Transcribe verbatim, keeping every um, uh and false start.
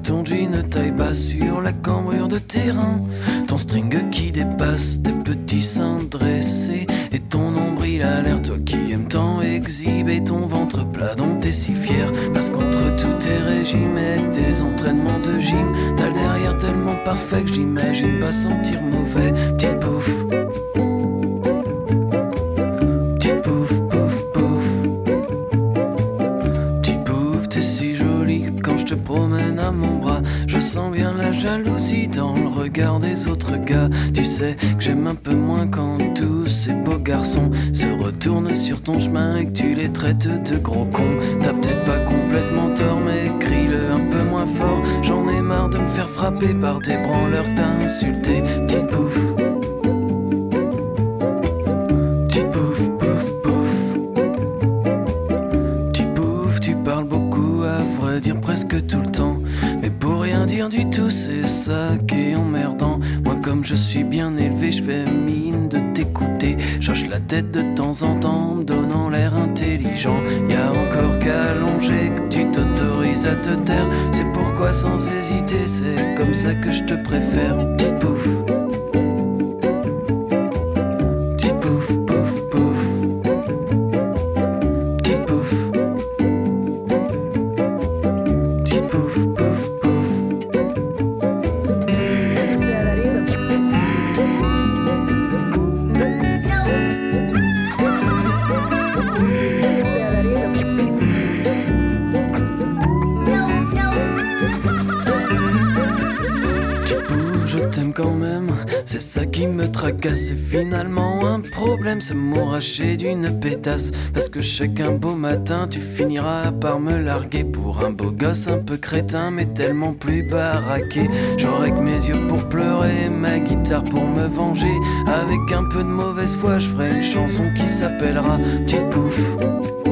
ton jean taille basse sur la cambrure de terrain, ton string qui dépasse tes petits seins dressés et ton nombril à l'air, toi qui aimes tant exhiber ton ventre plat dont t'es si fier, parce qu'entre tous tes régimes et tes entraînements de gym, t'as le derrière tellement parfait que j'imagine pas sentir mauvais. Petite pouffe, petite pouffe, pouffe, pouffe, petite pouffe, t'es si jolie quand je te promène à mon bras. Je sens bien la jalousie dans le regard des autres gars. Tu sais que j'aime un peu moins quand tous ces beaux garçons se retournent sur ton chemin et que tu les traites de gros cons. T'as peut-être pas complètement tort, mais crie-le un peu moins fort. J'en ai marre de me faire frapper par des branleurs que t'as insulté. Petite pouffe, petite pouffe, pouffe, pouffe, petite pouffe, tu parles beaucoup, à vrai dire presque tout le temps, mais pour rien dire du tout, c'est ça qui est emmerdant. Moi comme je suis bien élevé, je fais mine de t'écouter, j'hoche la tête de temps en temps en me donnant l'air intelligent. Y'a encore qu'à allonger que tu t'autorises à te taire, c'est pourquoi sans hésiter, c'est comme ça que je te préfère. Petite pouffe, petite pouffe, pouffe, pouffe, petite pouffe, petite pouffe, pouffe, pouffe. Je t'aime quand même, c'est ça qui me tracasse. C'est finalement un problème, c'est m'arracher d'une pétasse. Parce que chacun beau matin, tu finiras par me larguer pour un beau gosse un peu crétin, mais tellement plus baraqué. J'aurai que mes yeux pour pleurer, ma guitare pour me venger. Avec un peu de mauvaise foi, je ferai une chanson qui s'appellera Petite pouffe,